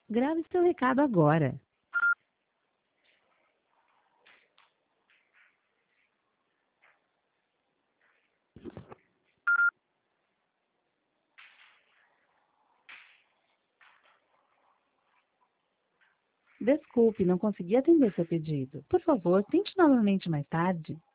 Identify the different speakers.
Speaker 1: Grave seu recado agora. Desculpe, não consegui atender seu pedido. Por favor, tente novamente mais tarde.